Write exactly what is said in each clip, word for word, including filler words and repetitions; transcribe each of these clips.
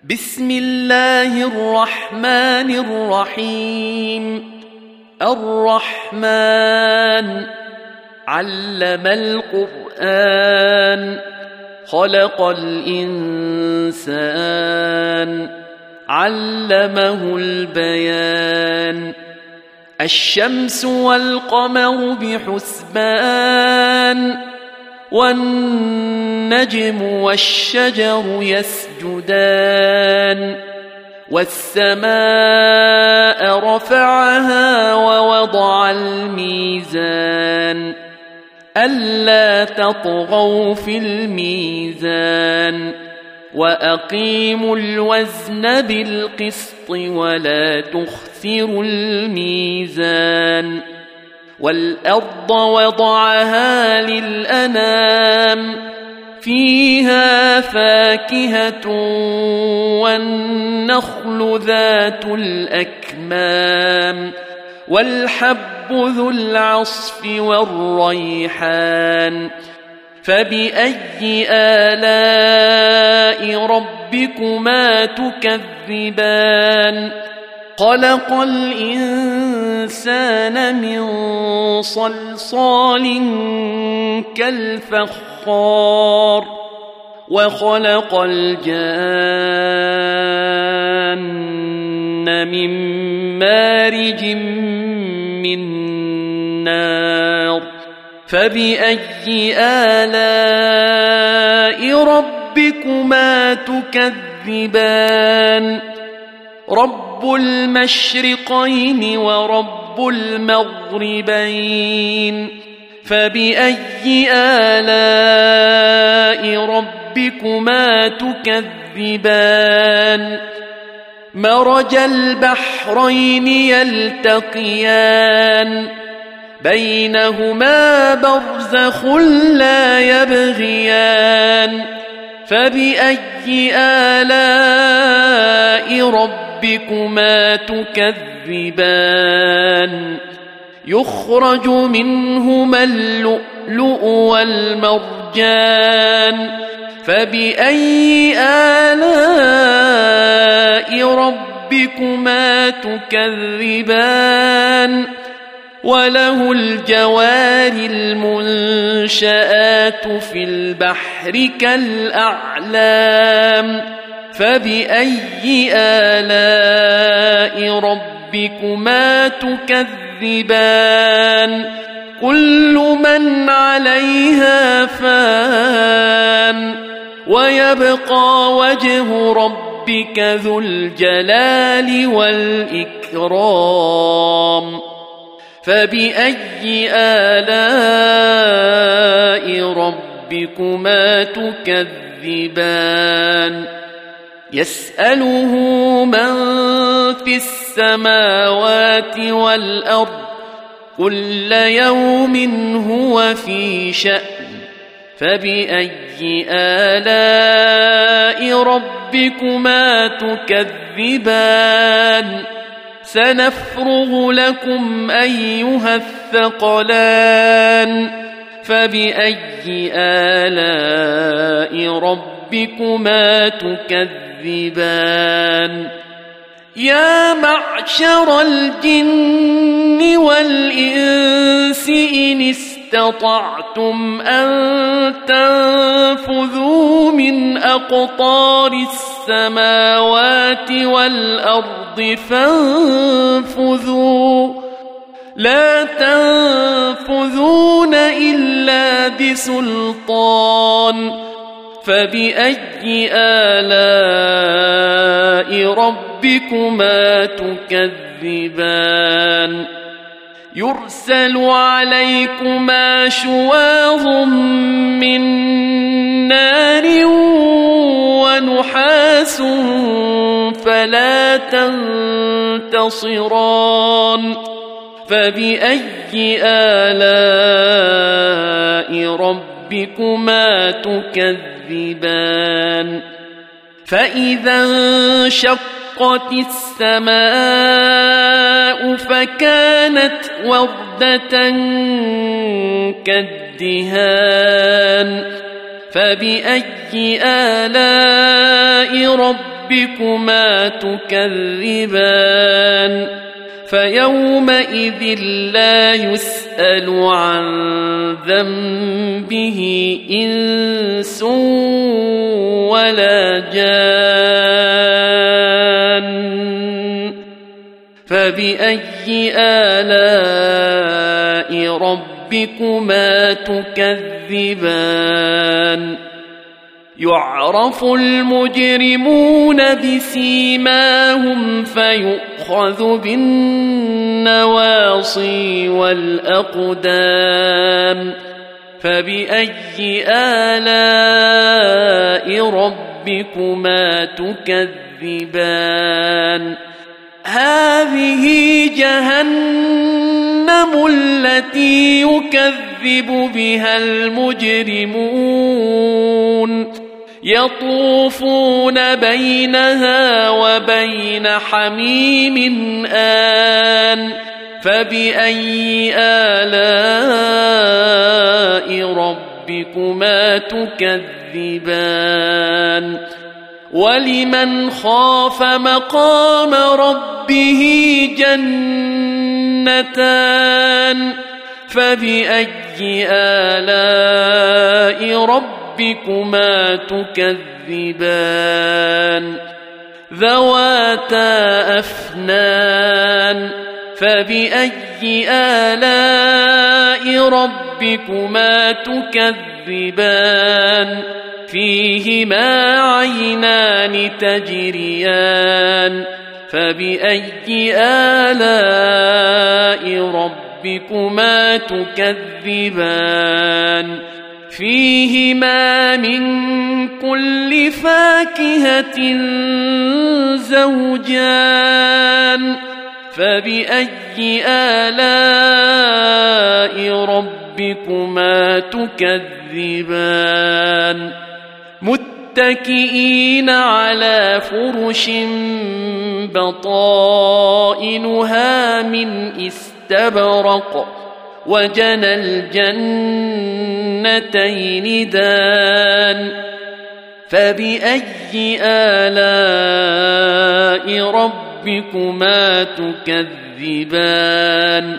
بسم الله الرحمن الرحيم. الرحمن علم القرآن خلق الإنسان علمه البيان. الشمس والقمر بحسبان والنجم والشجر يسجدان. والسماء رفعها ووضع الميزان ألا تطغوا في الميزان وأقيموا الوزن بالقسط ولا تخسروا الميزان. والأرض وضعها للأنام فيها فاكهة والنخل ذات الأكمام والحب ذو العصف والريحان. فبأي آلاء ربكما تكذبان؟ خلق الإنسان من صلصال كالفخار وخلق الجان من مارج من نار. فبأي آلاء ربكما تكذبان؟ رب المشرقين ورب المغربين. فبأي آلاء ربكما تكذبان؟ مرج البحرين يلتقيان بينهما برزخ لا يبغيان. فبأي آلاء ربكما تكذبان؟ يخرج منهما اللؤلؤ والمرجان. فبأي آلاء ربكما تكذبان؟ وله الجوار المنشآت في البحر كالأعلام. فبأي آلاء ربكما تكذبان؟ كل من عليها فان ويبقى وجه ربك ذو الجلال والإكرام. فبأي آلاء ربكما تكذبان؟ يسأله من في السماوات والأرض كل يوم هو في شأن. فبأي آلاء ربكما تكذبان؟ سنفرغ لكم أيها الثقلان. فبأي آلاء ربكما تكذبان؟ يا معشر الجن والإنس إن استطعتم أن تنفذوا من أقطار السماوات والأرض فانفذوا لا تنفذون إلا بسلطان. فبأي آلاء ربكما تكذبان؟ يرسل عليكما شواظ من نار ونحاس فلا تنتصران. فبأي آلاء ربكما تكذبان؟ فإذا انشقت السماء فكانت وردة كالدهان. فبأي آلاء ربكما ربكما تكذبان فيومئذ لا يسأل عن ذنبه إنس ولا جان فبأي آلاء ربكما تكذبان يعرف المجرمون بسيماهم فيؤخذ بالنواصي والأقدام فبأي آلاء ربكما تكذبان هذه جهنم التي يكذب بها المجرمون يطوفون بينها وبين حميم آن فبأي آلاء ربكما تكذبان ولمن خاف مقام ربه جنتان فبأي آلاء ربكما تكذبان ذواتا أفنان فبأي آلاء ربكما تكذبان فيهما عينان تجريان فبأي آلاء ربكما تكذبان فيهما من كل فاكهة زوجان فبأي آلاء ربكما تكذبان متكئين على فرش بطائنها من استبرق وجنى الجنتين دان فبأي آلاء ربكما تكذبان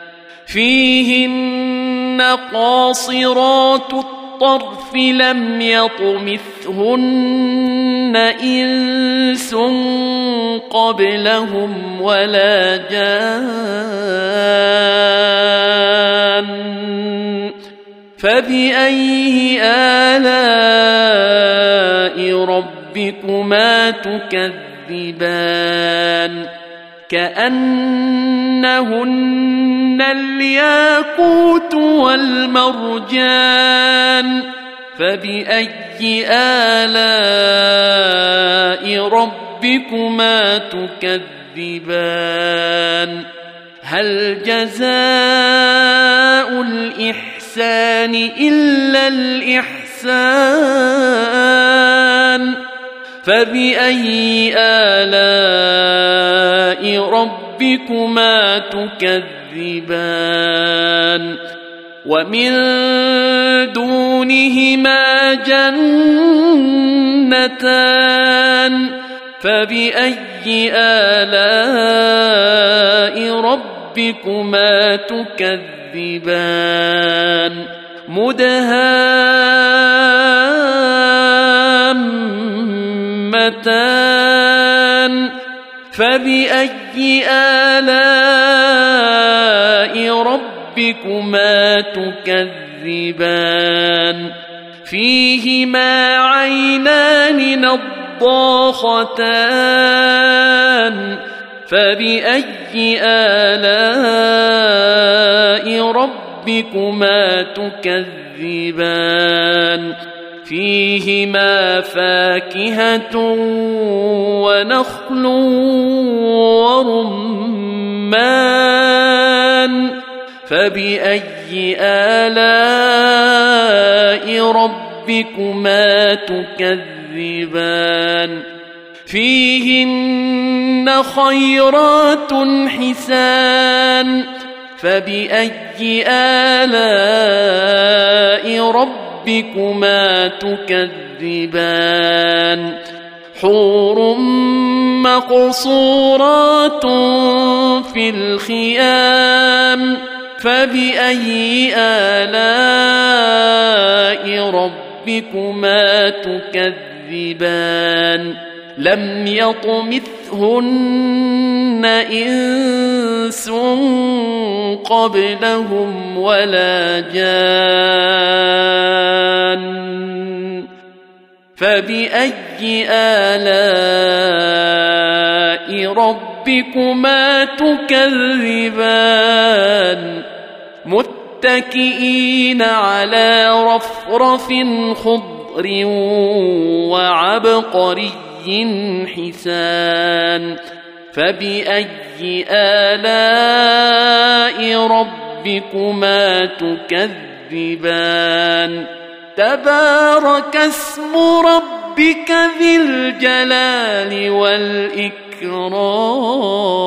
فيهن قاصرات الطرف لم يطمثهن إنس قبلهم ولا جان فبأي آلاء ربكما تكذبان كأنهن الياقوت والمرجان فبأي آلاء ربكما تكذبان هل جزاء الإحسان إلا الإحسان فبأي آلاء ربكما تكذبان ومن دونهما جنتان فبأي آلاء ربكما تكذبان مدهامتان فبأي آلاء ربكما تكذبان فيهما عينان نضاختان فبأي آلاء ربكما تكذبان فيهما فاكهة ونخل ورمان فبأي آلاء ربكما تكذبان فيهن خيرات حسان فبأي آلاء ربكما تكذبان حور مقصورات في الخيام فبأي آلاء ربكما تكذبان لم يطمثهن إنس قبلهم ولا جان فبأي آلاء ربكما تكذبان متكئين على رفرف خضر وعبقري حسان فبأي آلاء ربكما تكذبان تبارك اسم ربك ذي الجلال والإكرام